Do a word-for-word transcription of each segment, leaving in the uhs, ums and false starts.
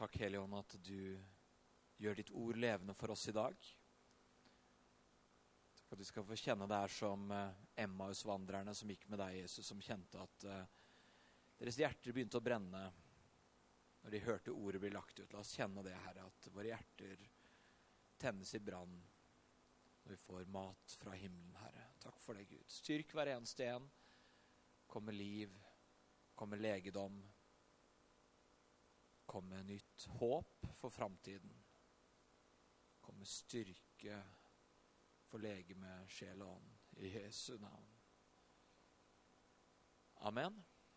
Takk, Hellige Ånd, at du gjør ditt ord levende for oss i dag. Takk at vi skal få kjenne det her som Emmaus-vandrerne som gikk med deg, Jesus, som kjente at uh, deres hjerter begynte å brenne når de hørte ordet bli lagt ut. La oss kjenne det, Herre, at våre hjerter tennes i brann når vi får mat fra himmelen, Herre. Takk for det, Gud. Styrk hver eneste en. Kom med liv, kom med legedom, kom med nytt håp for framtiden. Kom med styrke for legeme, sjel og ånd. I Jesu navn. Amen.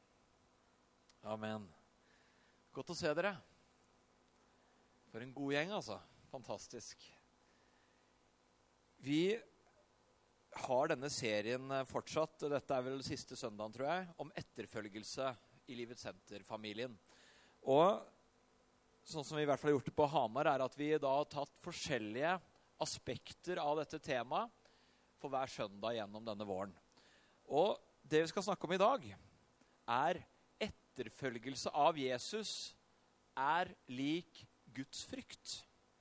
Amen. Godt å se dere. For en god gjeng, altså. Fantastisk. Vi har denne serien fortsatt, dette er vel siste søndagen, tror jeg, om etterfølgelse i Livets Senter-familien. Og sånn som vi i hvert fall har gjort det på Hamar, er at vi da har tatt forskjellige aspekter av dette temaet for hver søndag gjennom denne våren. Og det vi skal snakke om i dag er etterfølgelse av Jesus er lik Guds frykt.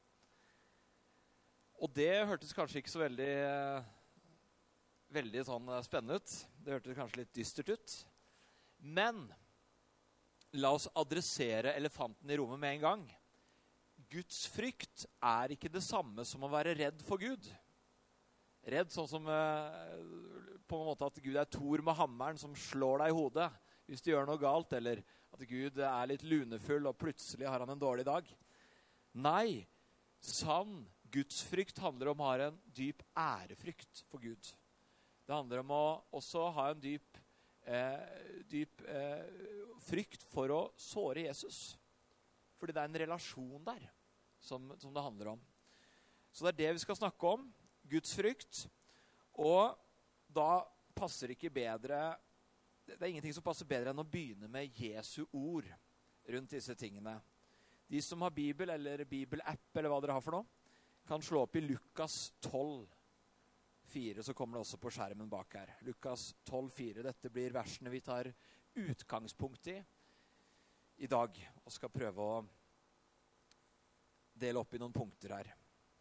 Og det hørtes kanskje ikke så veldig, veldig sånn spennende ut. Det hørtes kanskje litt dystert ut. Men la oss adressere elefanten i rommet med en gang. Guds frykt er ikke det samme som å være redd for Gud. Redd sånn som på en måte at Gud er Thor med hammeren som slår deg i hodet hvis du gjør noe galt, eller at Gud er litt lunefull og plutselig har han en dårlig dag. Nei, sann Guds frykt handler om å ha en dyp ærefrykt for Gud. Det handler om å også ha en dyp, eh, dyp eh, frykt for å såre Jesus. Fordi det er en relasjon der som, som det handler om. Så det er det vi skal snakke om, Guds frykt. Og da passer det ikke bedre, det er ingenting som passer bedre enn å begynne med Jesu ord rundt disse tingene. De som har Bibel eller Bibel-app eller hva dere har for noe, kan slå opp i Lukas tolv fire, så kommer det også på skjermen bak her. Lukas tolv fire, dette blir versene vi tar utgangspunkt i i dag, og skal prøve å dele opp i noen punkter her.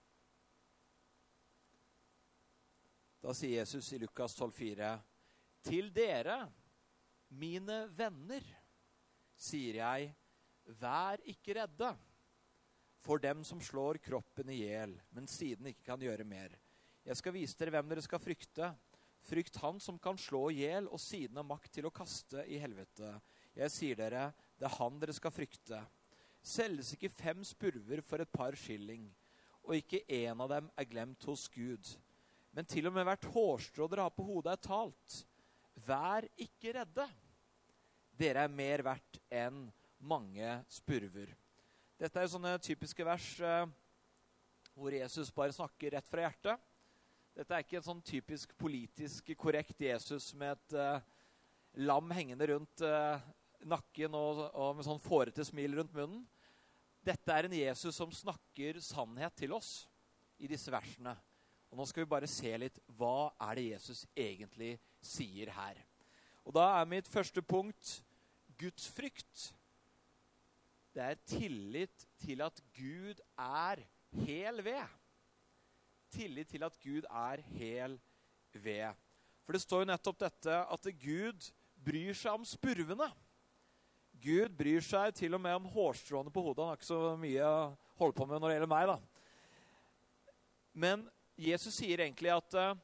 Da sier Jesus i Lukas tolv fire, til dere, mine venner, sier jeg, vær ikke redde, for dem som slår kroppen i hjel, men siden ikke kan gjøre mer. Jeg skal vise dere hvem dere skal frykte. Frykt han som kan slå i hjel, og siden har makt til å kaste i helvete. Jeg sier dere, det er han dere skal frykte. Selges ikke fem spurver for et par skilling, og ikke en av dem er glemt hos Gud. Men til og med hvert hårstrå dere har på hodet er talt. Vær ikke redde. Dere er mer verdt enn mange spurver. Dette er jo sånne typiske vers eh, hvor Jesus bare snakker rett fra hjertet. Dette er ikke en sånn typisk politisk korrekt Jesus med et eh, lam hengende rundt eh, nakken og, og med sånn fårete smil rundt munnen. Dette er en Jesus som snakker sannhet til oss i disse versene. Og nå skal vi bare se litt, hva er det Jesus egentlig sier her? Og da er mitt første punkt Guds frykt. Det er tillit til at Gud er hel ved. Tillit til at Gud er hel ved. For det står jo nettopp dette at Gud bryr seg om spurvene. Gud bryr seg til og med om hårstråene på hodet. Han har ikke så mye å holde på med når det gjelder meg, da. Men Jesus sier egentlig at uh,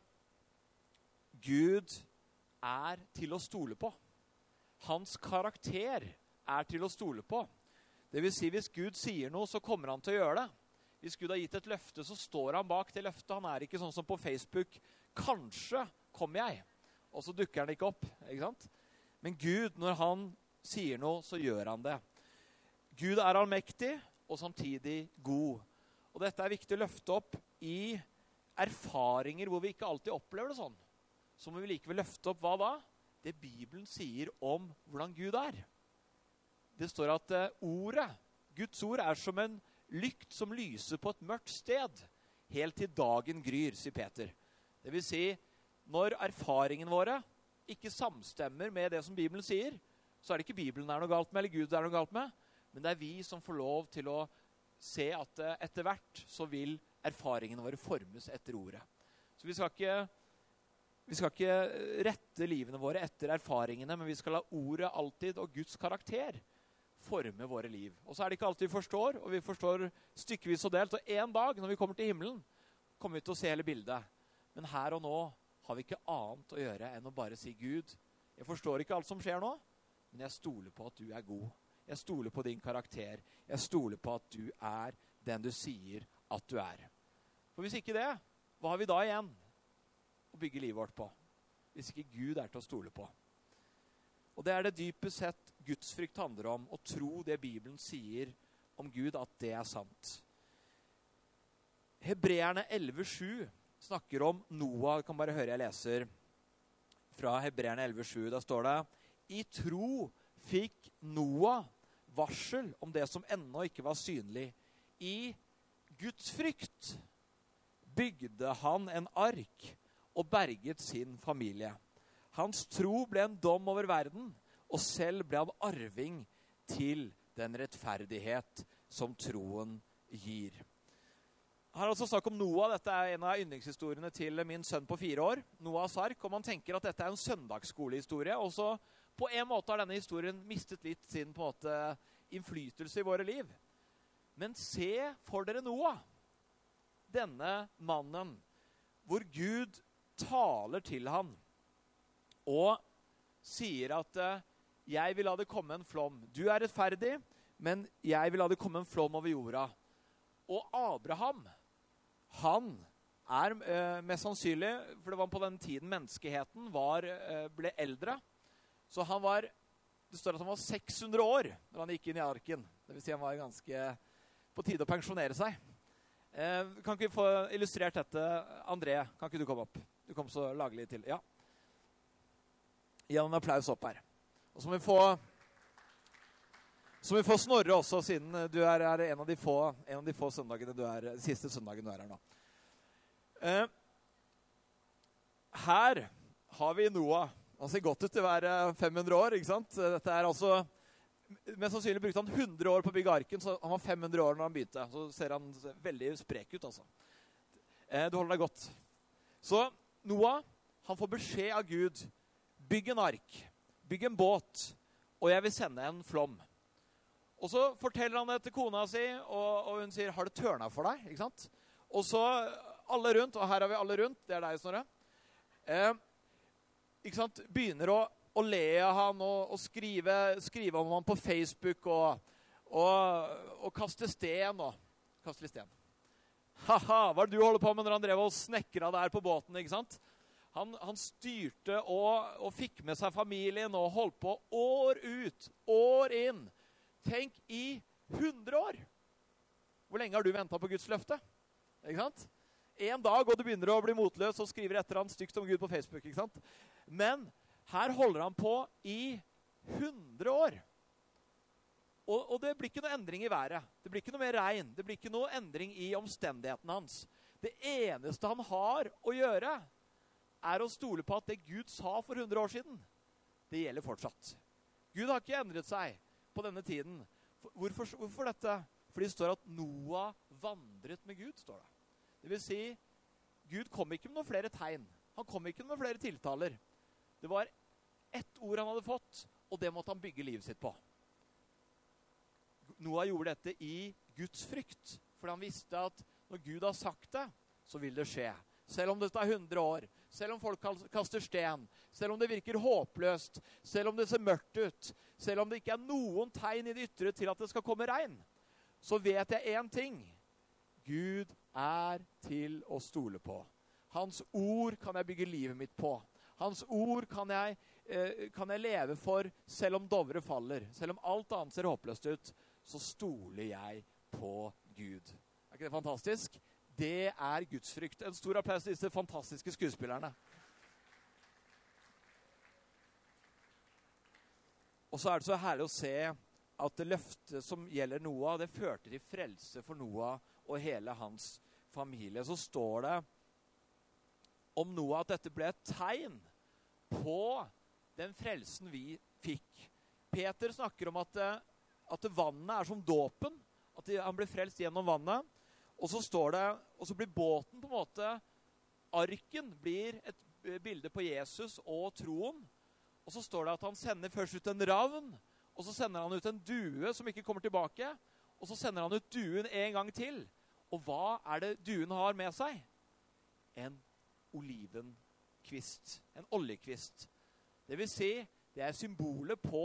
Gud er til å stole på. Hans karakter er til å stole på. Det vil si, hvis Gud sier noe, så kommer han til å gjøre det. Hvis Gud har gitt et løfte, så står han bak det løftet. Han er ikke sånn som på Facebook, kanskje kommer jeg, og så dukker han ikke opp, ikke sant? Men Gud, når han sier noe, så gjør han det. Gud er allmektig, og samtidig god. Og dette er viktig å løfte opp i erfaringer hvor vi ikke alltid opplever det sånn. Så må vi likevel løfte opp hva da? Det Bibelen sier om hvordan Gud er. Det står at uh, ordet, Guds ord, er som en lykt som lyser på et mørkt sted, helt til dagen gryr, sier Peter. Det vil si, når erfaringen våre ikke samstemmer med det som Bibelen sier, så er det ikke Bibelen det er noe galt med, eller Gud det er noe galt med, Men det er vi som får lov til å se at etter hvert så vil erfaringene våre formes etter ordet. Så vi skal ikke, vi skal ikke rette livene våre etter erfaringene, men vi skal la ordet alltid og Guds karakter forme våre liv. Og så er det ikke alltid vi forstår, og vi forstår stykkevis og delt. Og en dag når vi kommer til himmelen, kommer vi til å se hele bildet. Men her og nå har vi ikke annet å gjøre enn å bare si, Gud, jeg forstår ikke alt som skjer nå, men jeg stoler på at du er god. Jeg stoler på din karakter. Jeg stoler på at du er den du sier at du er. For hvis ikke det, hva har vi da igjen å bygge livet vårt på? Hvis ikke Gud er til å stole på. Og det er det dypest sett Gudsfrykt handler om, å tro det Bibelen sier om Gud, at det er sant. Hebreerne elleve sju snakker om Noah. Jeg kan bare høre jeg leser fra Hebreerne elleve sju. Da står det, i tro fikk Noah varsel om det som ennå ikke var synlig. I Guds frykt bygde han en ark og berget sin familie. Hans tro ble en dom over verden, og selv ble han arving til den rettferdighet som troen gir. Her er altså snakk om Noah. Dette er en av yndlingshistoriene til min sønn på fire år. Noahs ark, og man tenker at dette er en søndagsskolehistorie. Og så på en måte har denne historien mistet litt sin på en måte innflytelse i våre liv. Men se for dere Noah, denne mannen, hvor Gud taler til han, og sier at jeg vil la det komme en flom. Du er rettferdig, men jeg vil la det komme en flom over jorda. Og Abraham, han er eh, mest sannsynlig, for det var på den tiden menneskeheten var, eh, ble eldre, så han var, det står at han var seks hundre år når han gikk inn i arken. Det vil si han var ganske på tide å pensjonere seg. Eh, kan ikke vi få illustrert dette? André, kan ikke du komme opp? Du kom så laglig til. Ja. Gi han en applaus opp her. Og så må vi få, så må vi få Snorre også, siden du er, er en, av de få, en av de få søndagene du er, siste søndagen du er her nå. Eh, her har vi Noah. Han ser godt ut til å være fem hundre år, ikke sant? Dette er altså, mest sannsynlig brukte han hundre år på å bygge arken, så han var fem hundre år når han begynte. Så ser han veldig sprek ut, altså. Eh, du holder deg godt. Så Noah, han får beskjed av Gud, bygg en ark, bygg en båt, og jeg vil sende en flom. Og så forteller han det til kona si, og, og hun sier, har det tørnet for deg? Ikke sant? Og så alle rundt, og her har vi alle rundt, det er deg, Snorre. Eh, ikke sant? Begynner å, å le av han, og, og skrive, skrive om han på Facebook, og, og, og kaste sten, og kaste litt sten. Haha, hva er det du holder på med når han drev og snekret der på båten, ikke sant? Han, han styrte og, og fikk med seg familien, og holdt på år ut, år inn. Tenk i hundre år. Hvor lenge har du ventet på Guds løfte? Ikke sant? En dag, og du begynner å bli motløs og skriver etter han stygt om Gud på Facebook, ikke sant? Men her holder han på i hundre år. Og, og det blir ikke noe endring i været. Det blir ikke noe mer regn. Det blir ikke noe endring i omstendighetene hans. Det eneste han har å gjøre, er å stole på at det Gud sa for hundre år siden, det gjelder fortsatt. Gud har ikke endret seg på denne tiden. Hvorfor, hvorfor dette? Fordi det står at Noah vandret med Gud, står det. Det vil si, Gud kom ikke med noen flere tegn. Han kom ikke med noen flere tiltaler. Det var ett ord han hadde fått, og det måtte han bygge livet sitt på. Noah gjorde dette i Guds frykt, for han visste at når Gud har sagt det, så vil det skje. Selv om det tar hundre år, selv om folk kaster sten, selv om det virker håpløst, selv om det ser mørkt ut, selv om det ikke er noen tegn i det ytre til at det skal komme regn, så vet jeg en ting. Gud er til å stole på. Hans ord kan jeg bygge livet mitt på. Hans ord kan jeg, eh, kan jeg leve for selv om Dovre faller. Selv om alt annet ser håpløst ut, så stoler jeg på Gud. Er ikke det fantastisk? Det er Guds frykt. En stor applaus til disse fantastiske skuespillerne. Og så er det så herlig å se at det løftet som gjelder Noah, det førte til frelse for Noah og hele hans familie. Så står det om Noah at dette ble et tegn på den frelsen vi fikk. Peter snakker om at at vannet er som dåpen, at de, han blir frelst gjennom vannet, og så står det, og så blir båten på en måte, arken blir et bilde på Jesus og troen, og så står det at han sender først ut en ravn, og så sender han ut en due som ikke kommer tilbake, og så sender han ut duen en gang til. Og hva er det duen har med seg? En olivenkvist, en oljekvist. Det vil si, det er symbolet på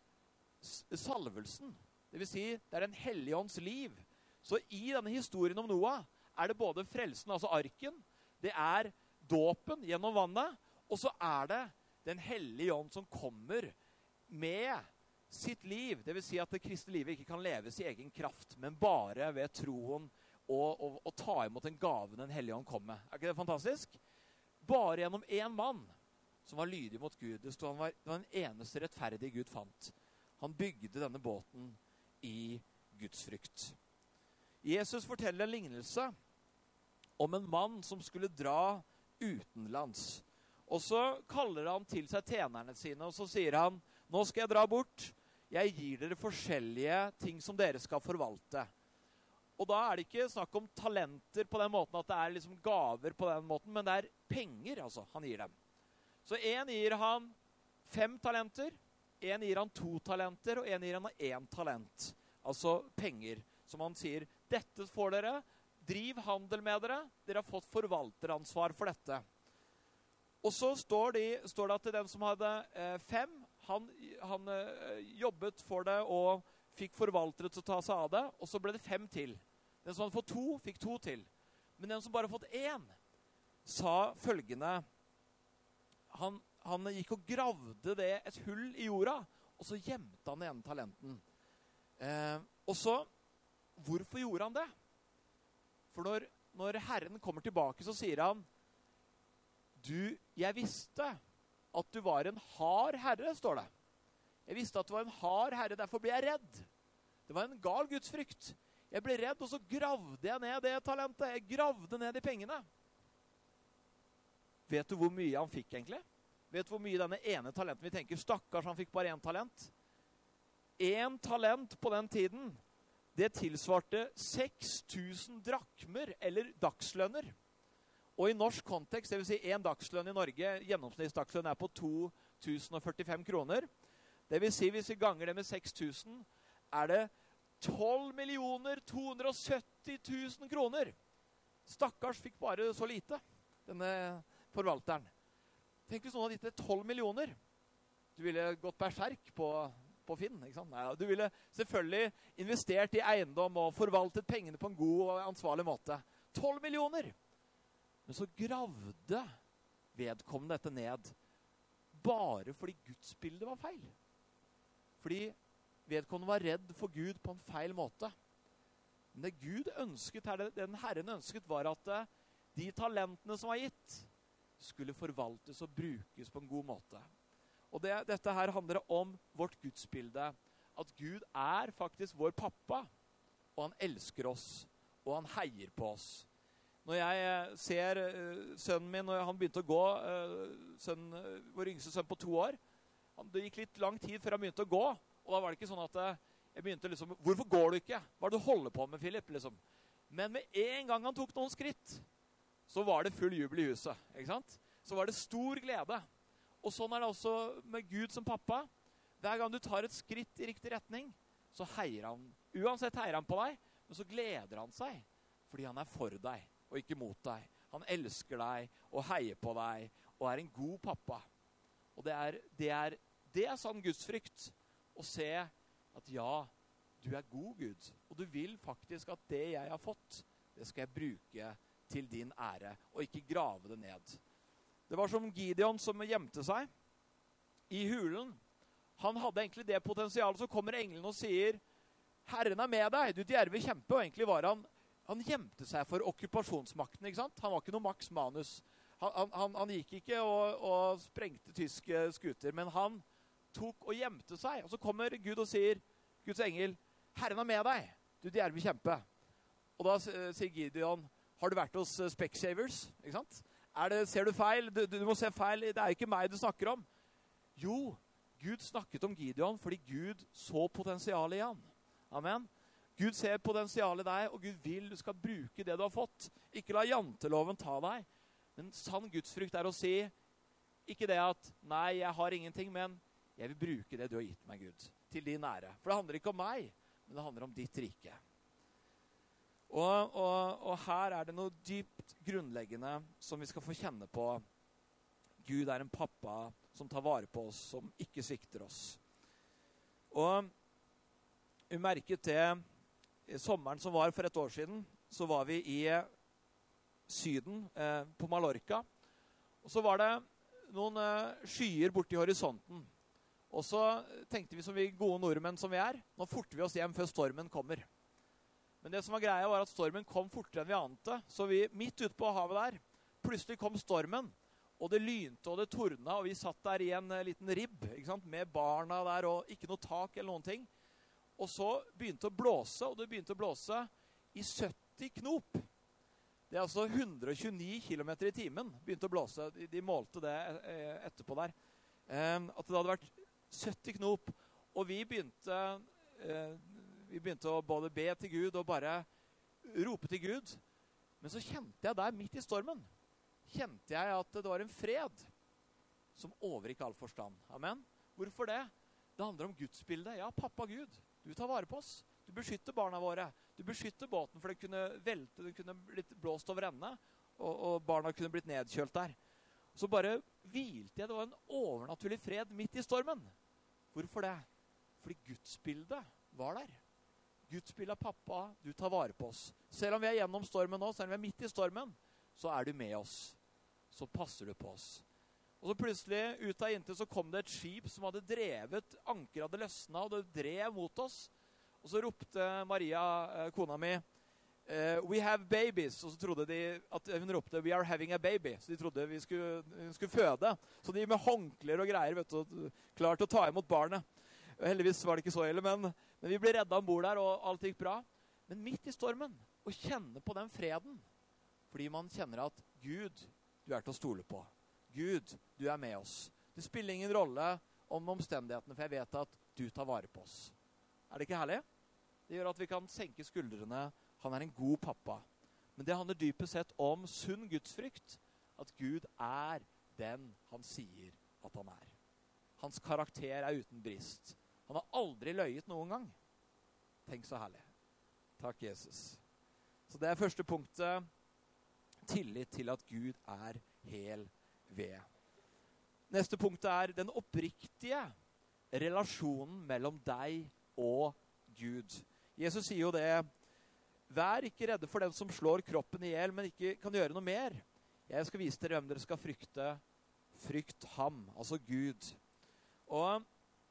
salvelsen. Det vil si, det er en helligånds liv. Så i denne historien om Noah er det både frelsen, altså arken, det er dåpen gjennom vannet, og så er det den hellige ånd som kommer med sitt liv. Det vil si at det kristne livet ikke kan leves i egen kraft, men bare ved troen og, og, og ta imot den gaven den hellige ånd kom med. Er ikke det fantastisk? Bare gjennom en mann som var lydig mot Gud. Det stod han var, det var den eneste rettferdige Gud fant. Han bygde denne båten i Guds frykt. Jesus forteller en lignelse om en mann som skulle dra utenlands. Og så kaller han til seg tjenerne sine, og så sier han, nå skal jeg dra bort. Jeg gir dere forskjellige ting som dere skal forvalte. Og da er det ikke snakk om talenter på den måten at det er liksom gaver på den måten, men det er penger, altså, han gir dem. Så en gir han fem talenter, en gir han to talenter, og en gir han en talent. Altså penger, som han sier, dette får dere, driv handel med dere, dere har fått forvalteransvar for dette. Og så står, de, står det at den som hadde eh, fem, han, han eh, jobbet for det og fikk forvaltere til å ta seg av det, og så ble det fem til. Den som hadde fått to, fikk to til. Men den som bare fått én, sa følgende, han, han gikk og gravde det et hull i jorda, og så gjemte han den ene talenten. Eh, og så, hvorfor gjorde han det? For når, når Herren kommer tilbake, så sier han, du, jeg visste at du var en hard herre, står det. Jeg visste at du var en hard herre, derfor ble jeg redd. Det var en gal gudsfrykt. Jeg ble redd, og så gravde jeg ned det talentet. Jeg gravde ned de pengene. Vet du hvor mye han fikk egentlig? Vet du hvor mye denne ene talenten, vi tenker, stakkars, han fikk bare en talent. En talent på den tiden, det tilsvarte seks tusen drakmer, eller dagslønner. Og i norsk kontekst, det vil si en dagslønn i Norge, gjennomsnittsdagslønn er på to tusen førtifem kroner. Det vil si, hvis vi ganger det med seks tusen, er det tolv millioner to hundre sytti tusen kroner. Stakkars fikk bare så lite, denne forvalteren. Tenk hvis noen hadde gitt det tolv millioner. Du ville gått berserk på, på Finn, ikke sant? Nei, du ville selvfølgelig investert i eiendom og forvaltet pengene på en god og ansvarlig måte. tolv millioner! Men så gravde vedkommende dette ned, bare fordi Guds bilde var feil. Fordi vedkommende var redd for Gud på en feil måte. Men det Gud ønsket her, det den Herren ønsket, var at de talentene som var gitt, skulle forvaltes og brukes på en god måte. Og det, dette her handler om vårt gudsbilde, at Gud er faktisk vår pappa, og han elsker oss, og han heier på oss. Når jeg ser uh, sønnen min, når han begynte å gå, uh, sønnen, uh, vår yngste sønn på to år, han, det gikk litt lang tid før han begynte å gå, og da var det ikke sånn at uh, jeg begynte liksom, hvorfor går du ikke? Hva er det du holder på med, Philip? Liksom? Men med en gang han tok noen skritt, så var det full jubel i huset, ikke sant? Så var det stor glede. Og sånn er det også med Gud som pappa. Hver gang du tar et skritt i riktig retning, så heier han. Uansett heier han på deg, men så gleder han seg, fordi han er for deg og ikke mot deg. Han elsker deg og heier på deg og er en god pappa. Og det er, det er, det er sann gudsfrykt å se at ja, du er god Gud, og du vil faktisk at det jeg har fått, det skal jeg bruke til din ære, og ikke grave det ned. Det var som Gideon som gjemte seg i hulen. Han hadde egentlig det potensialet, så kommer engelen og sier, Herren er med deg, du djerve kjempe, og egentlig var han Han gjemte seg for okkupasjonsmakten, ikke sant? Han var ikke noe Max Manus. Han, han, han gikk ikke og, og sprengte tyske skuter, men han tok og gjemte seg. Og så kommer Gud og sier, Guds engel, Herren er med deg, du djerve kjempe. Og da sier Gideon, har du vært hos Specsavers? Ikke sant? Er det, ser du feil? Du, du må se feil, det er ikke meg du snakker om. Jo, Gud snakket om Gideon fordi Gud så potensialet i han. Amen. Gud ser potensial i deg, og Gud vil du skal bruke det du har fått. Ikke la janteloven ta deg. Men sann gudsfrykt er å si, ikke det at, nei, jeg har ingenting, men jeg vil bruke det du har gitt meg, Gud, til din ære. For det handler ikke om meg, men det handler om ditt rike. Og, og, og her er det noe dypt grunnleggende som vi skal få kjenne på. Gud er en pappa som tar vare på oss, som ikke svikter oss. Og vi merket det i sommeren som var for et år siden, så var vi i Syden, eh, på Mallorca. Og så var det noen eh, skyer borte i horisonten. Og så tenkte vi som vi gode nordmenn som vi er, nå forter vi oss hjem før stormen kommer. Men det som var greia var at stormen kom fortere enn vi ante, så vi midt ute på havet der, plutselig kom stormen, og det lynte og det tordna, og vi satt der i en uh, liten ribb, ikke sant, med barna der, og ikke noe tak eller noen ting. Og så begynte det å blåse, og det begynte å blåse i sytti knop. Det er altså hundre og tjueni kilometer i timen begynte å blåse. De, de målte det eh, etterpå der. Eh, at det hadde vært sytti knop, og vi begynte, eh, vi begynte å både be til Gud og bare rope til Gud. Men så kjente jeg der midt i stormen, kjente jeg at det var en fred som overgikk all forstand. Amen. Hvorfor det? Det handler om Guds bilde. Ja, pappa Gud, du tar vare på oss. Du beskytter barna våre. Du beskytter båten, for den kunne velte, den kunne blitt blåst over ende, og, og barna kunne blitt nedkjølt der. Så bare hvilte jeg, det var en overnaturlig fred midt i stormen. Hvorfor det? Fordi Guds bilde var der. Guds bilde av pappa, du tar vare på oss. Selv om vi er gjennom stormen nå, selv om vi er midt i stormen, så er du med oss. Så passer du på oss. Og så plutselig, ut av intet, så kom det et skip som hadde drevet, anker hadde løsnet, og det drev mot oss. Og så ropte Maria, kona mi, uh, we have babies. Og så trodde de at hun ropte, we are having a baby. Så de trodde vi skulle, hun skulle føde. Så de med håndklær og greier, vet du, klar til å ta imot barnet. Og heldigvis var det ikke så ille, men, men vi ble reddet ombord der, og alt gikk bra. Men midt i stormen, å kjenne på den freden, fordi man kjenner at Gud, du er til å stole på. Gud, du er med oss. Det spiller ingen rolle om omstendighetene, for jeg vet at du tar vare på oss. Er det ikke herlig? Det gjør at vi kan senke skuldrene. Han er en god pappa. Men det handler dypest sett om sunn gudsfrykt. At Gud er den han sier at han er. Hans karakter er uten brist. Han har aldri løyet noen gang. Tenk så herlig. Takk, Jesus. Så det er første punktet. Tillit til at Gud er hel ved. Neste punkt er den oppriktige relasjonen mellom deg og Gud. Jesus sier jo det, vær ikke redde for den som slår kroppen i hjel, men ikke kan gjøre noe mer. Jeg skal vise dere hvem dere skal frykte. Frykt ham, altså Gud. Og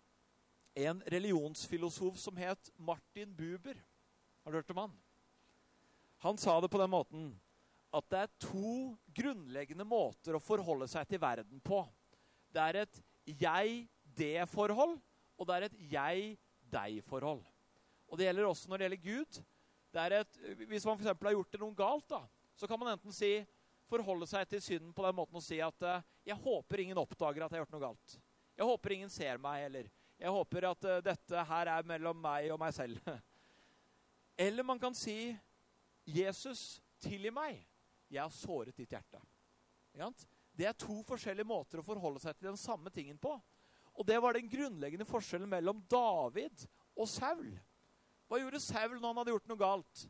en religionsfilosof som het Martin Buber, har du hørt om han? Han sa det på den måten, at det er to grunnleggende måter å forholde seg til verden på. Det er et jeg-det-forhold, og det er et jeg-deg-forhold. Og det gjelder også når det gjelder Gud. Det er et, hvis man for eksempel har gjort det noe galt, da, så kan man enten si, forholde seg til synden på den måten og si at uh, jeg håper ingen oppdager at jeg har gjort noe galt. Jeg håper ingen ser meg, eller jeg håper at uh, dette her er mellom meg og meg selv. Eller man kan si, Jesus, tilgi meg. Jeg har såret ditt hjerte. Det er to forskjellige måter å forholde seg til den samme tingen på. Og det var den grunnleggende forskjellen mellom David og Saul. Hva gjorde Saul når han hadde gjort noe galt?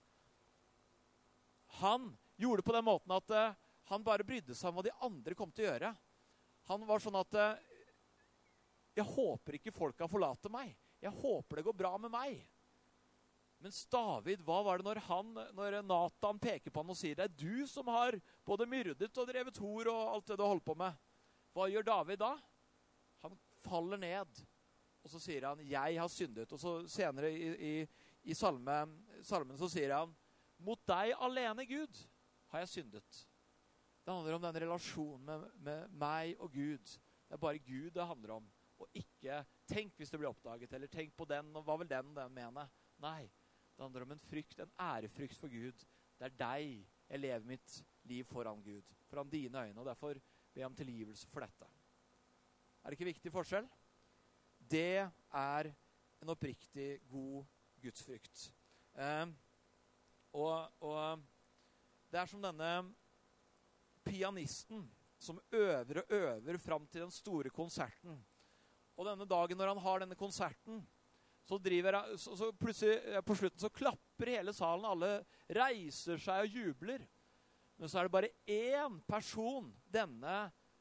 Han gjorde det på den måten at uh, han bare brydde seg om hva de andre kom til å gjøre. Han var sånn at uh, jeg håper ikke folka forlater meg. Jeg håper det går bra med meg. Men David, hva var det når han, når Nathan peker på han og sier, det er du som har både myrdet og drevet hor og alt det du holdt på med. Hva gjør David da? Han faller ned, og så sier han, jeg har syndet. Og så senere i, i, i salme, salmen så sier han, mot deg alene Gud har jeg syndet. Det handler om den relasjonen med, med meg og Gud. Det er bare Gud det handler om. Og ikke, tenk hvis det blir oppdaget, eller tenk på den, og hva vil den, den mene? Nei. Det handler om en frykt, en ærefrykt for Gud. Det er deg jeg lever mitt liv foran Gud, foran dine øyne, og derfor ber jeg om tilgivelse for dette. Er det ikke viktig forskjell? Det er en oppriktig god Guds frykt. Eh, og, og det er som denne pianisten som øver og øver frem til den store konserten. Og denne dagen når han har denne konserten, så driver han, så, så plutselig på slutten så klapper hele salen, alle reiser seg og jubler. Men så er det bare én person denne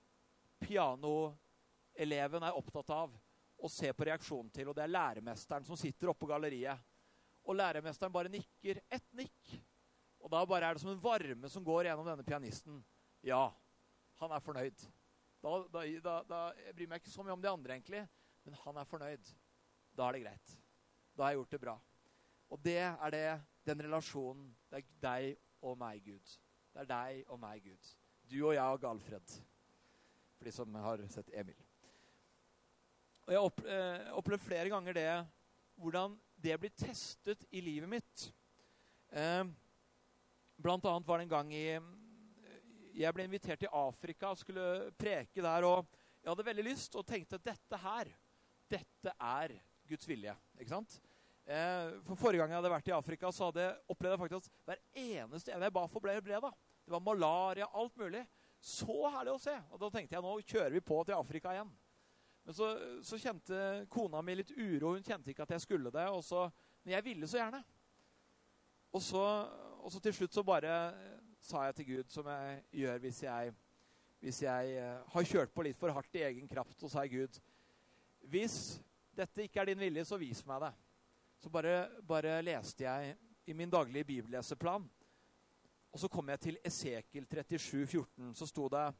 pianoeleven er opptatt av å se på reaksjonen til, og det er læremesteren som sitter oppe på galleriet. Og læremesteren bare nikker, ett nikk. Og da bare er det som en varme som går gjennom denne pianisten. Ja, han er fornøyd. Da, da, da, da jeg bryr meg ikke så mye om de andre egentlig, men han er fornøyd. Da er det greit. Da har jeg gjort det bra. Og det er det, den relasjonen, det er deg og meg, Gud. Det er deg og meg, Gud. Du og jeg og Galfred. For de som har sett Emil. Og jeg opp, eh, opplevde flere ganger det, hvordan det blir testet i livet mitt. Eh, blant annet var det en gang i, jeg ble invitert til Afrika og skulle preke der, og jeg hadde veldig lyst og tenkte at dette her, dette er Guds vilje, ikke sant? Eh, for forrige gang jeg hadde vært i Afrika, så hadde jeg opplevd faktisk at hver eneste en jeg ba for ble, ble da. Det var malaria, alt mulig. Så herlig å se. Og da tenkte jeg, nå kjører vi på til Afrika igjen. Men så, så kjente kona mi litt uro, hun kjente ikke at jeg skulle det, og så, men jeg ville så gjerne. Og så, og så til slutt så bare sa jeg til Gud, som jeg gjør hvis jeg, hvis jeg uh, har kjørt på litt for hardt i egen kraft, og sa Gud, hvis dette ikke er din vilje, så vis meg det. Så bare, bare leste jeg i min daglige bibelleseplan, og så kom jeg til Esekiel trettisju fjorten, så sto det,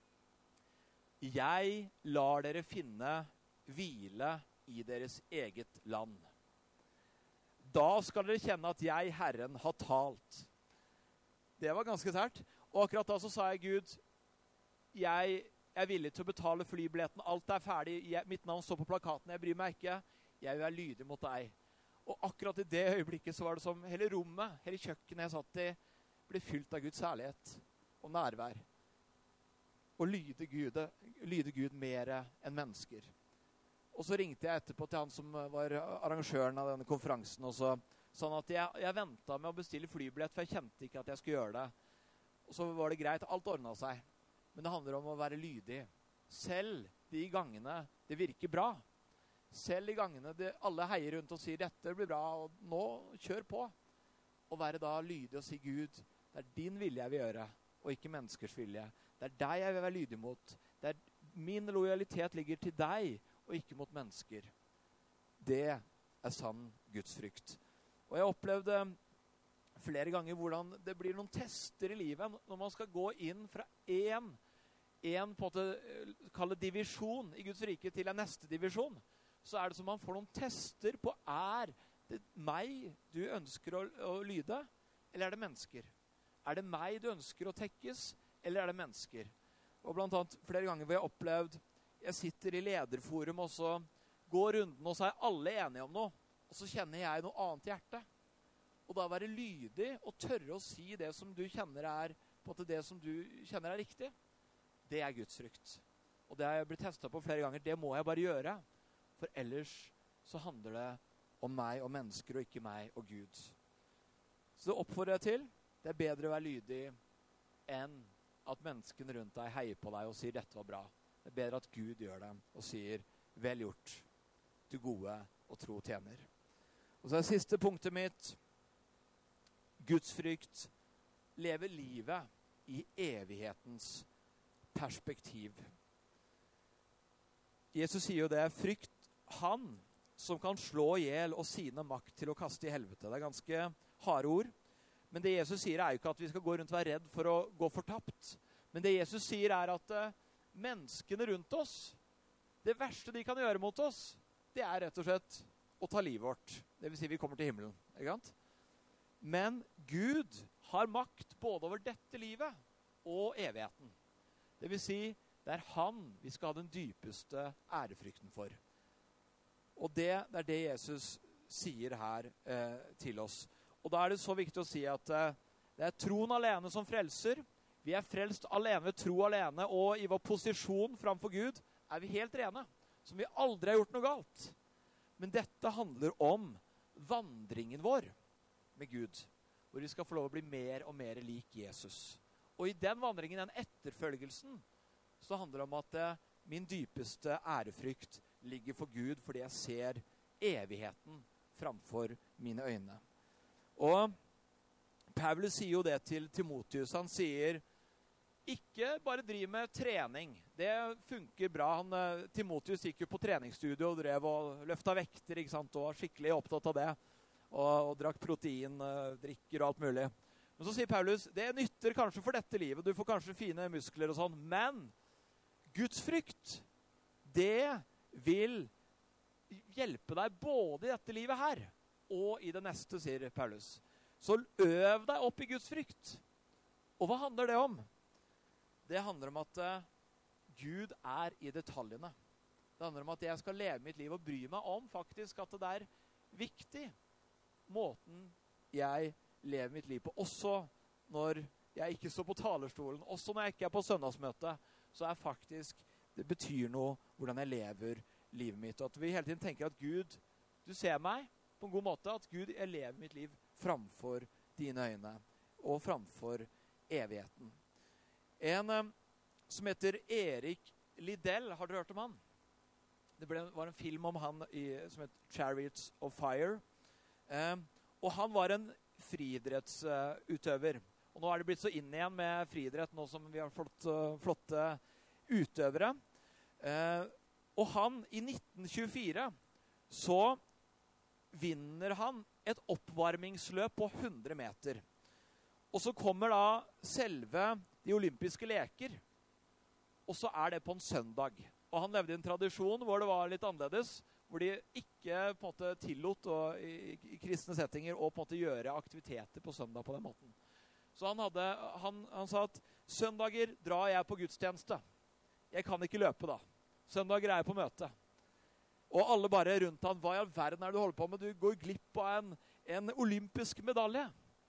jeg lar dere finne hvile i deres eget land. Da skal dere kjenne at jeg, Herren, har talt. Det var ganske sært. Og akkurat da så sa jeg, Gud, jeg er villig til å betale flybilletten. Alt er ferdig. Jeg, mitt navn står på plakaten. Jeg bryr meg ikke. Jeg vil være lydig mot deg. Og akkurat i det øyeblikket så var det som hele rommet, hele kjøkkenet jeg satt i, ble fylt av Guds herlighet og nærvær. Og lyde Gud, lyde Gud mer enn mennesker. Og så ringte jeg etterpå til han som var arrangøren av denne konferansen, og så sånn at jeg, jeg ventet med å bestille flybillett, for jeg kjente ikke at jeg skulle gjøre det. Og så var det greit, alt ordnet seg. Men det handler om å være lydig. Selv de gangene det virker bra. Selv de gangene det, alle heier rundt og sier, dette blir bra, og nå kjør på. Og være da lydig og si, Gud, det er din vilje jeg vil gjøre, og ikke menneskers vilje. Det er deg jeg vil være lydig mot. Det er, min lojalitet ligger til deg, og ikke mot mennesker. Det er sann Guds frykt. Og jeg opplevde flere ganger hvordan det blir noen tester i livet, når man skal gå inn fra en, en på en måte, kalle divisjon i Guds rike til en neste divisjon, så er det som man får noen tester på, er det meg du ønsker å, å lyde, eller er det mennesker? Er det meg du ønsker å tekkes, eller er det mennesker? Og blant annet flere ganger hvor jeg har opplevd, jeg sitter i lederforum, og så går runden, og så er alle enige om noe, og så kjenner jeg noe annet i hjertet. Og da være lydig og tørre å si det som du kjenner er, på en måte det som du kjenner er riktig, det er Guds frykt. Og det har jeg blitt testet på flere ganger, det må jeg bare gjøre, for ellers så handler det om meg og mennesker, og ikke meg og Gud. Så det oppfordrer jeg til, det er bedre å være lydig enn at menneskene rundt deg heier på deg og sier dette var bra. Det er bedre at Gud gjør det og sier vel gjort, du gode og tro tjener. Og så er siste punktet mitt, Guds frykt, leve livet i evighetens perspektiv. Jesus sier jo det, frykt han som kan slå ihjel og sine makt til å kaste i helvete. Det er ganske harde ord. Men det Jesus sier er jo ikke at vi skal gå rundt og være redd for å gå fortapt. Men det Jesus sier er at uh, menneskene rundt oss, det verste de kan gjøre mot oss, det er rett og slett å ta livet vårt. Det vil si vi kommer til himmelen, ikke sant? Men Gud har makt både over dette livet og evigheten. Det vil si, det er han vi skal ha den dypeste ærefrykten for. Og det, det er det Jesus sier her uh, til oss. Og da er det så viktig å si at uh, det er troen alene som frelser. Vi er frelst alene ved tro alene, og i vår posisjon framfor Gud er vi helt rene, som vi aldri har gjort noe galt. Men dette handler om vandringen vår med Gud, hvor vi skal få lov å bli mer og mer lik Jesus. Og i den vandringen, den etterfølgelsen, så handler det om at eh, min dypeste ærefrykt ligger for Gud, fordi jeg ser evigheten framfor mine øyne. Og Paulus sier jo det til Timotheus. Han sier, ikke bare driv med trening. Det funker bra. Han, eh, Timotheus gikk jo på treningsstudio og drev og løfta vekter, ikke sant, og var skikkelig opptatt av det. Og, og drakk protein, eh, drikker og alt mulig. Men så sier Paulus, det nytter kanskje for dette livet. Du får kanskje fine muskler og sånn. Men Guds frykt, det vil hjelpe deg både i dette livet her og i det neste, sier Paulus. Så øv deg opp i Guds frykt. Og hva handler det om? Det handler om at uh, Gud er i detaljene. Det handler om at jeg skal leve mitt liv og bry meg om faktisk at det er viktig måten jeg lever mitt liv på. Også når jeg ikke står på talerstolen, også når jeg ikke er på søndagsmøte, så er faktisk, det betyr noe hvordan jeg lever livet mitt. Og at vi hele tiden tenker at Gud, du ser meg på en god måte, at Gud, jeg lever mitt liv framfor dine øyne og framfor evigheten. En um, som heter Erik Liddell, har dere hørt om han? Det ble, var en film om han i, som heter Chariots of Fire. Um, og han var en friidrettsutøver. Uh, og nå er det blitt så inn igjen med friidrett, nå som vi har flott, uh, flotte utøvere. Uh, og han, i nitten tjuefire, så vinner han et oppvarmingsløp på hundre meter. Og så kommer da selve de olympiske leker, og så er det på en søndag. Og han levde i en tradisjon hvor det var litt annerledes, hvor de ikke på en måte tillot og, i, i kristne settinger å på en måte gjøre aktiviteter på søndag på den måten. Så han, hadde, han, han sa at søndager drar jeg på gudstjeneste. Jeg kan ikke løpe da. Søndager er jeg på møte. Og alle bare rundt han, hva i all verden er det du holder på med? Du går glipp av en, en olympisk medalje.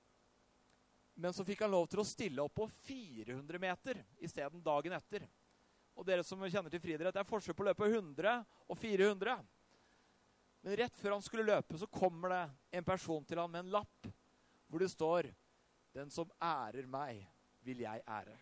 Men så fikk han lov til å stille opp på fire hundre meter i stedet dagen etter. Og dere som kjenner til friidrett, det er forskjell på å løpe hundre og fire hundre. Men rett før han skulle løpe, så kommer det en person til han med en lapp, hvor det står, den som ærer meg, vil jeg ære.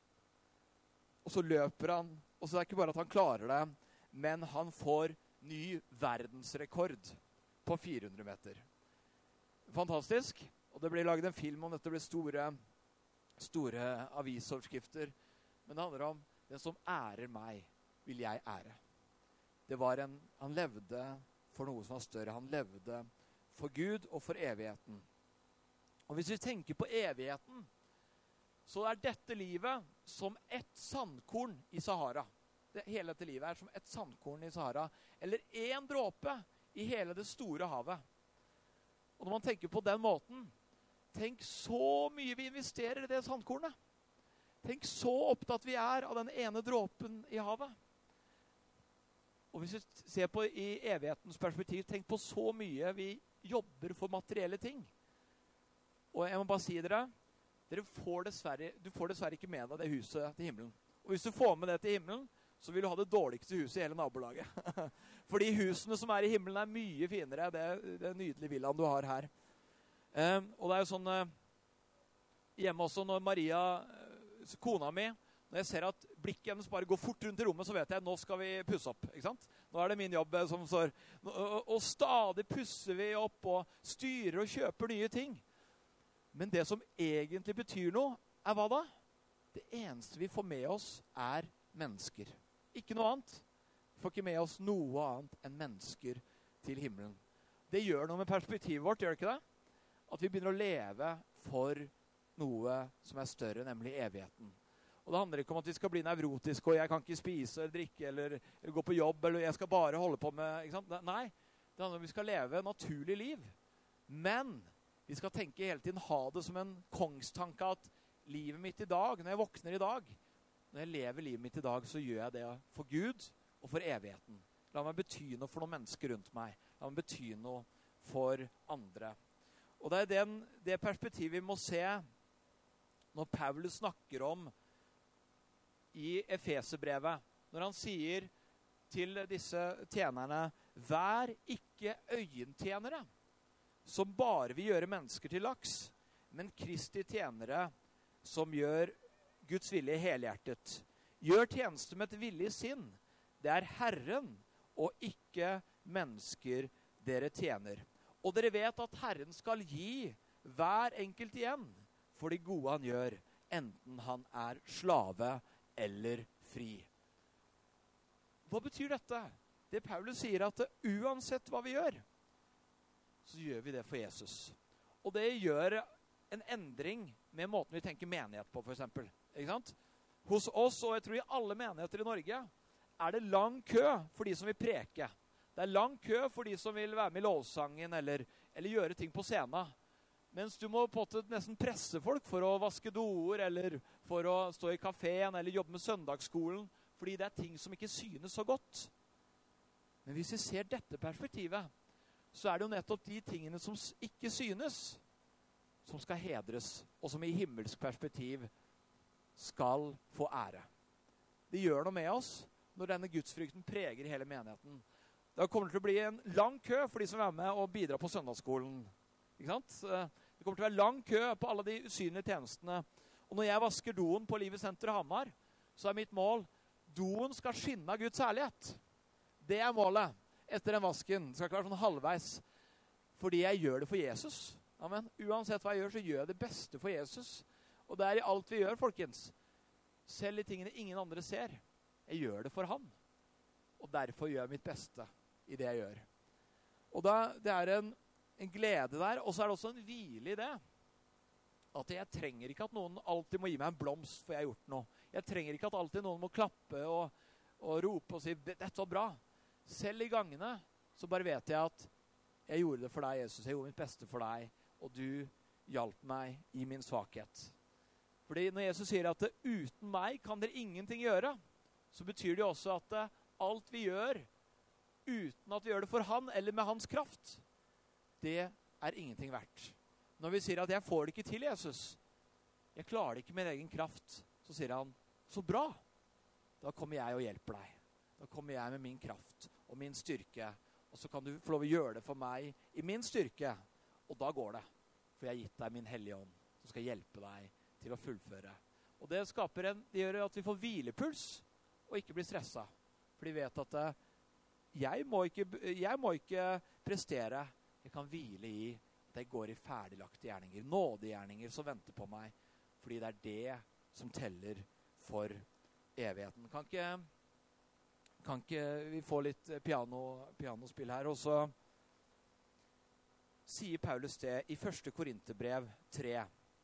Og så løper han, og så er det ikke bare at han klarer det, men han får ny verdensrekord på fire hundre meter. Fantastisk. Og det blir laget en film om dette, det blir store, store avisoverskrifter. Men det handler om, den som ærer meg, vil jeg ære. Det var en, han levde for noe som var større. Han levde for Gud og for evigheten. Og hvis vi tenker på evigheten, så er dette livet som et sandkorn i Sahara. Det, hele dette livet er som et sandkorn i Sahara. Eller en dråpe i hele det store havet. Og når man tenker på den måten, tenk så mye vi investerer i det sandkornet. Tenk så opptatt vi er av den ene dråpen i havet. Og hvis vi ser på i evighetens perspektiv, tenk på så mye vi jobber for materielle ting. Og jeg må bare si dere, dere får dessverre, du får dessverre ikke med deg det huset til himmelen. Og hvis du får med det til himmelen, så vil du ha det dårligste huset i hele nabolaget. Fordi husene som er i himmelen er mye finere. Det er, det er nydelige villaen du har her. Um, og det er jo sånn uh, hjemme også når Maria, uh, kona mi, når jeg ser at blikket hennes bare går fort rundt i rommet, så vet jeg, nå skal vi pusse opp, ikke sant? Nå er det min jobb uh, som står. Og, og, og stadig pusser vi opp og styrer og kjøper nye ting. Men det som egentlig betyr noe, er hva da? Det eneste vi får med oss er mennesker. Ikke noe annet. Vi får ikke med oss noe annet enn mennesker til himmelen. Det gjør noe med perspektivet vårt, gjør det ikke det? At vi begynner å leve for noe som er større, nemlig evigheten. Og det handler ikke om at vi skal bli nevrotiske, og jeg kan ikke spise eller drikke, eller, eller gå på jobb, eller jeg skal bare holde på med, ikke sant? Nei, det handler om at vi skal leve naturlig liv. Men vi skal tenke hele tiden, ha det som en kongstanke at livet mitt i dag, når jeg våkner i dag, når jeg lever livet mitt i dag, så gjør jeg det for Gud og for evigheten. La meg bety noe for noen mennesker rundt meg. La meg bety noe for andre. Og det er den, det perspektivet vi må se når Paulus snakker om i Efeserbrevet, når han sier til disse tjenerne, vær ikke øyentjenere som bare vil gjøre mennesker til laks, men Kristi tjenere som gjør Guds vilje helhjertet. Gjør tjeneste med et villig sinn. Det er Herren og ikke mennesker dere tjener. Og dere vet at Herren skal gi hver enkelt igjen for det gode han gjør, enten han er slave eller fri. Hva betyr dette? Det Paulus sier at uansett hva vi gjør, så gjør vi det for Jesus. Og det gjør en endring med måten vi tenker menighet på, for eksempel. Ikke sant? Hos oss, og jeg tror i alle menigheter i Norge, er det lang kø for de som vil preke. Det er lang kø for de som vil være med i lovsangen, eller, eller gjøre ting på scenen. Mens du må på en måte nesten presse folk for å vaske doer, eller for å stå i kaféen, eller jobbe med søndagsskolen, fordi det er ting som ikke synes så godt. Men hvis vi ser dette perspektivet, så er det jo nettopp de tingene som ikke synes, som skal hedres, og som i himmelsk perspektiv skal få ære. Det gjør noe med oss når denne gudsfrykten preger hele menigheten. Det kommer til å bli en lang kø for de som er med og bidrar på søndagsskolen. Ikke sant? Det kommer til å være lang kø på alle de usynlige tjenestene. Og når jeg vasker doen på Livet Senter Hamar, så er mitt mål, doen skal skinne av Guds herlighet. Det er målet etter den vasken. Det skal ikke være sånn halvveis. Fordi jeg gjør det for Jesus. Amen. Uansett hva jeg gjør, så gjør jeg det beste for Jesus. Og det er i alt vi gjør, folkens. Selv i tingene ingen andre ser. Jeg gjør det for han. Og derfor gjør jeg mitt beste i det jeg gjør. Og da, det er en, en glede der, og så er det også en hvile i det. At jeg trenger ikke at noen alltid må gi meg en blomst for jeg har gjort noe. Jeg trenger ikke at alltid noen må klappe og, og rope og si, dette var bra. Selv i gangene, så bare vet jeg at jeg gjorde det for deg, Jesus. Jeg gjorde mitt beste for deg, og du hjalp meg i min svakhet. Fordi når Jesus sier at uten meg kan dere ingenting gjøre, så betyr det også at alt vi gjør, uten at vi gjør det for han, eller med hans kraft, det er ingenting verdt. Når vi sier at jeg får det ikke til, Jesus, jeg klarer det ikke med egen kraft, så sier han, så bra, da kommer jeg og hjelper deg. Da kommer jeg med min kraft og min styrke, og så kan du få lov å gjøre det for meg i min styrke, og da går det. For jeg har gitt deg min hellige ånd, som skal hjelpe deg til å fullføre. Og det skaper en, det gjør at vi får hvilepuls, og ikke blir stresset. For de vet at uh, jeg, må ikke, jeg må ikke prestere, jeg kan hvile i at jeg går i ferdiglagte gjerninger, nådegjerninger som venter på meg, fordi det er det som teller for evigheten. Kan ikke, kan ikke vi få litt piano, pianospill her, og så sier Paulus det i første Korinterbrev tre.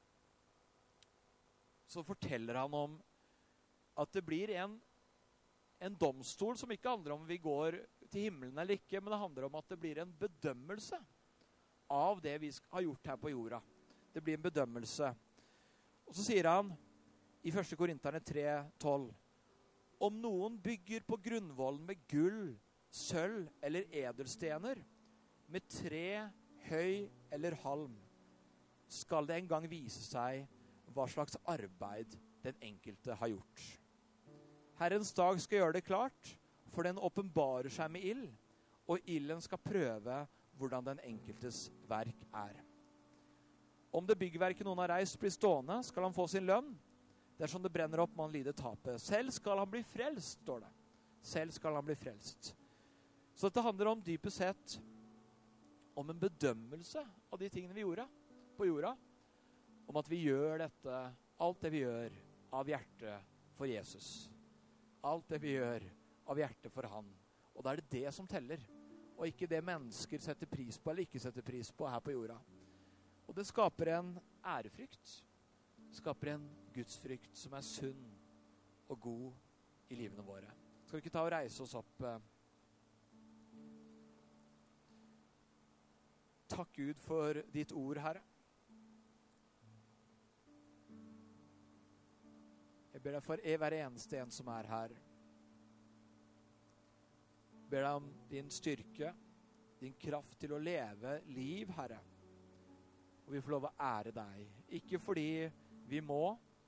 Så forteller han om at det blir en, en domstol som ikke handler om vi går til himmelen eller ikke, men det handler om at det blir en bedømmelse av det vi har gjort her på jorda. Det blir en bedømmelse. Og så sier han i første Korinterne tre tolv, om noen bygger på grunnvollen med gull, sølv eller edelstener, med tre, høy eller halm, skal det en gang vise seg hva slags arbeid den enkelte har gjort. Herrens dag skal gjøre det klart, for den åpenbarer seg med ild, og ilden skal prøve hvordan den enkeltes verk er. Om det byggverket noen har reist blir stående, skal han få sin lønn. Dersom det brenner opp, må han lide tapet. Selv skal han bli frelst, står det. Selv skal han bli frelst. Så dette handler om dypest sett om en bedømmelse av de tingene vi gjorde på jorda. Om at vi gjør dette, alt det vi gjør, av hjertet for Jesus. Alt det vi gjør av hjertet for han. Og da er det det som teller. Og ikke det mennesker setter pris på eller ikke setter pris på her på jorda. Og det skaper en ærefrykt. Det skaper en gudsfrykt som er sunn og god i livene våre. Skal vi ikke ta og reise oss opp? Takk Gud for ditt ord, Herre. Jeg ber deg for hver eneste en som er her. Jeg ber deg om din styrke, din kraft til å leve liv, Herre. Og vi får lov å ære deg. Ikke fordi vi må,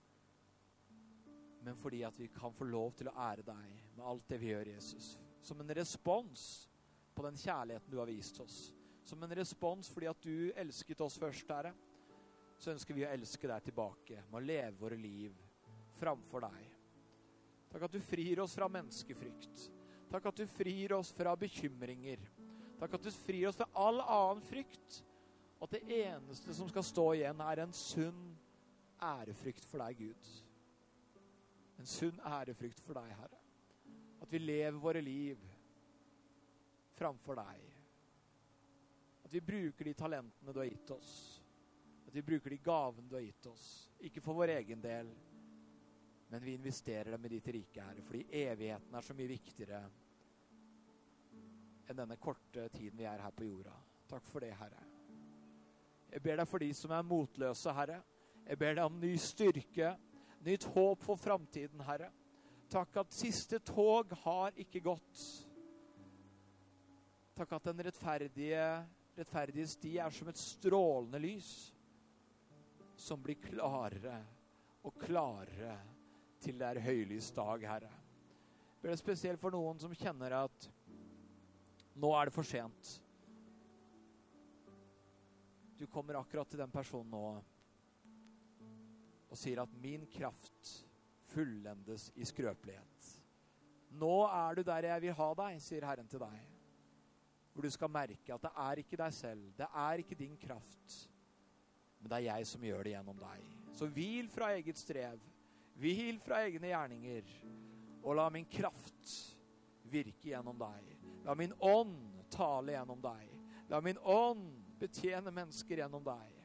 men fordi at vi kan få lov til å ære deg med alt det vi gjør, Jesus. Som en respons på den kjærligheten du har vist oss. som en respons fordi at du elsket oss først, Herre, så ønsker vi å elske deg tilbake, med å leve våre liv framfor deg. Takk at du frir oss fra menneskefrykt. Takk at du frir oss fra bekymringer. Takk at du frir oss fra all annen frykt. Og at det eneste som skal stå igjen er en sunn ærefrykt for deg, Gud. En sunn ærefrykt for deg, Herre. At vi lever våre liv framfor deg. At vi bruker de talentene du har gitt oss. At vi bruker de gavene du har gitt oss. Ikke for vår egen del, men vi investerer dem i ditt rike, Herre, fordi evigheten er så mye viktigere enn denne korte tiden vi er her på jorda. Takk for det, Herre. Jeg ber deg for de som er motløse, Herre. Jeg ber deg om ny styrke, nytt håp for fremtiden, Herre. Takk at siste tog har ikke gått. Takk at den rettferdige, rettferdige sti er som et strålende lys, som blir klarere og klarere til det er høylys dag, Herre. Jeg ber deg spesielt for noen som kjenner at nå er det for sent. Du kommer akkurat til den personen nå og sier at min kraft fullendes i skrøpelighet. Nå er du der jeg vil ha deg, sier Herren til deg. Hvor du skal merke at det er ikke deg selv, det er ikke din kraft, men det er jeg som gjør det gjennom deg. Så hvil fra eget strev, hvil fra egne gjerninger, og la min kraft virke gjennom deg. La min ånd tale gjennom deg. La min ånd betjene mennesker gjennom deg.